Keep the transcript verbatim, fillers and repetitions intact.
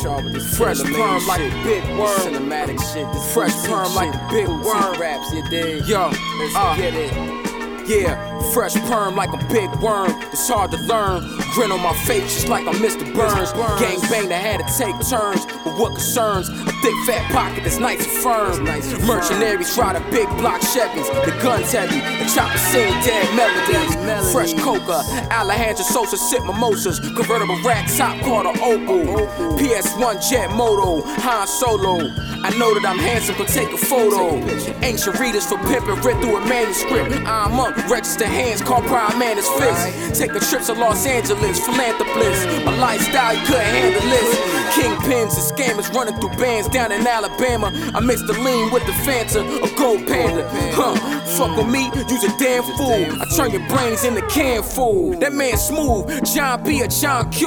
y'all with this fresh perm like shit. a big worm. Cinematic shit. This Fresh boutique perm like shit. a big Boutique worm. raps, you dig? Yo, Let's uh, get it. Yeah, fresh perm like a big worm. It's hard to learn. Grin on my face just like I'm Mister Burns. Gang bang that had to take turns. But what concerns? A thick fat pocket that's nice and firm. Nice and Mercenaries ride a big block Chevys. The guns heavy. The chopper sing dead melodies. melody. Fresh coca. Alejandro Sosa sip mimosas. Convertible rack top called an Opal. P S one jet moto. Han Solo. I know that I'm handsome, but take a photo. Ancient readers for pimping, read through a manuscript. I'm up, register hands, call Prime Man his fist. Take a trip to Los Angeles, philanthropist. My lifestyle, you couldn't handle this. Kingpins and scammers running through bands down in Alabama. I mix the lean with the Fanta, a gold panda. Huh, fuck with me, you's a damn fool. I turn your brains into canned food. That man smooth, John B or John Q.